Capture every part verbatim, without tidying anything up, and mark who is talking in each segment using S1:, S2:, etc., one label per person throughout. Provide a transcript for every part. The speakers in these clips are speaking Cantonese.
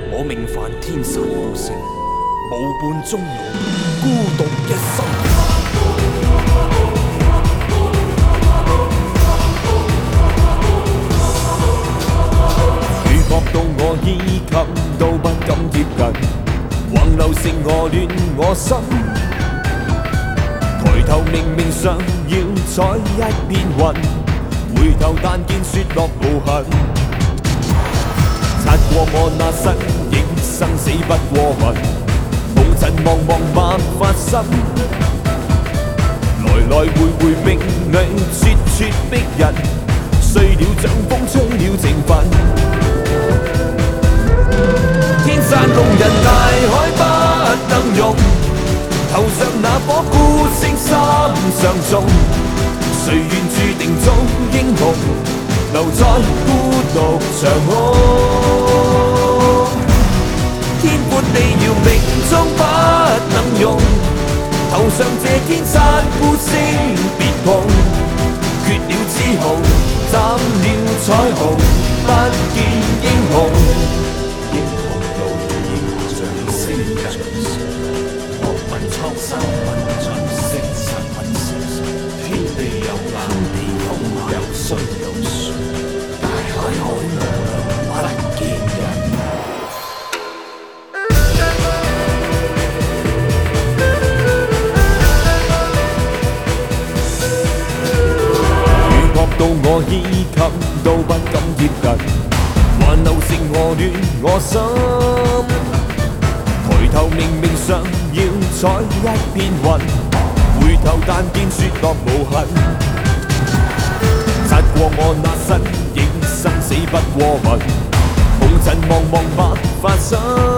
S1: 我命犯天煞孤星，无伴终老，孤独一生。如觉到我衣襟都不敢貼近，橫流成河亂我心。抬頭明明想要採一片雲，回頭但見雪落無痕。擦過我那身影，生死不過雲，紅塵茫茫萬發生。來來回回命裏咄咄逼人，碎了掌風吹了情分。天山弄人大海不能容，頭上那顆孤星心上重。誰願注定做英雄，留在孤獨長空。天闊地遙命中不能容，頭上這天山孤星別碰。缺了紫虹，斬了彩虹，不見英雄。英雄路現像星人，學問蒼生問盡星辰問星。天地有眼，有水有樹，大海海洋不見人。如覺到我衣襟都不敢貼近，還流成河亂我心。抬頭明明想要採一片雲，回頭但見雪落無痕。擦過我那身影，生死不過問，紅塵茫茫百發生。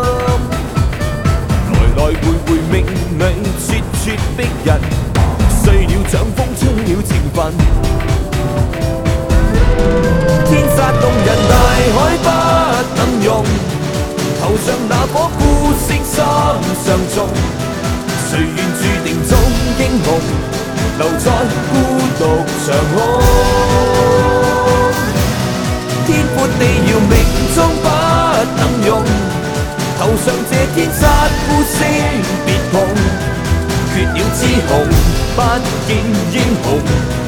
S1: 來來回回命裏咄咄逼人，碎了掌風吹了情分。天煞動人大海不能容，頭上那顆孤星心上重。誰願注定做英雄，留在孤獨長空。天闊地遙命中不能容，頭上這天煞孤星別碰。缺了紫虹，不見英雄。